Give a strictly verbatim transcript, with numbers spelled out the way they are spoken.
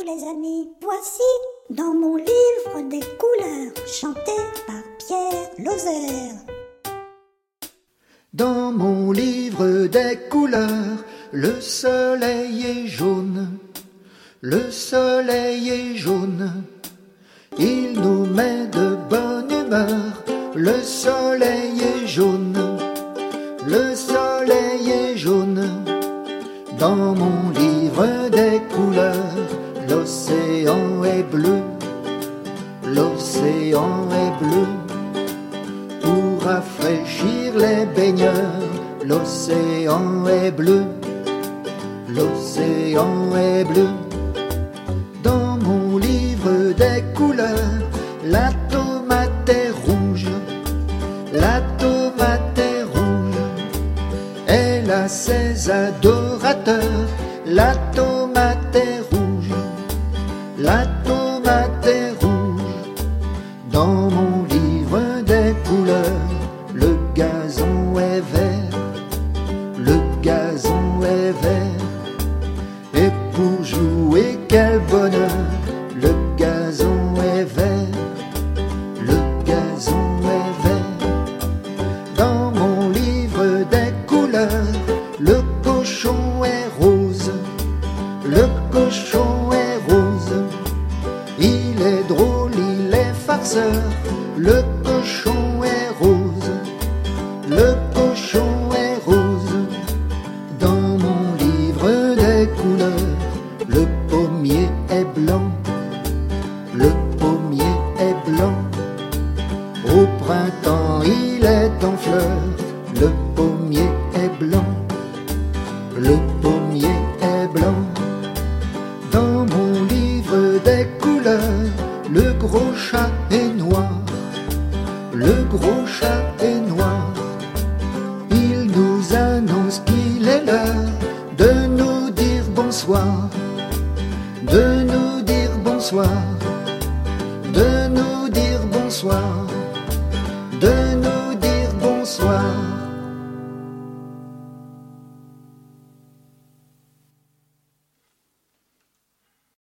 les amis, voici dans mon livre des couleurs, chanté par Pierre Lozère. Dans mon livre des couleurs, le soleil est jaune, le soleil est jaune, il nous met de bonne humeur, le soleil est jaune, le soleil est jaune. Dans mon livre des couleurs, l'océan est bleu, l'océan est bleu. Pour rafraîchir les baigneurs, l'océan est bleu, l'océan est bleu. Dans mon livre des couleurs, la tomate est rouge, la tomate est rouge. Elle a ses adorateurs, la tomate est rouge, la tomate est rouge. Dans mon livre des couleurs, le gazon est vert, le gazon est vert. Et pour jouer quel bonheur, le gazon est vert, le gazon est vert. Dans mon livre des couleurs, le cochon est rose, le cochon est rose. Il est drôle, il est farceur, le cochon est rose, le cochon est rose. Dans mon livre des couleurs, le pommier est blanc, le pommier est blanc. Au printemps il est en fleur, le pommier est blanc, le pommier est blanc. Dans mon livre des couleurs, le gros chat est noir, le gros chat est noir. Il nous annonce qu'il est l'heure de nous dire bonsoir, de nous dire bonsoir, de nous dire bonsoir.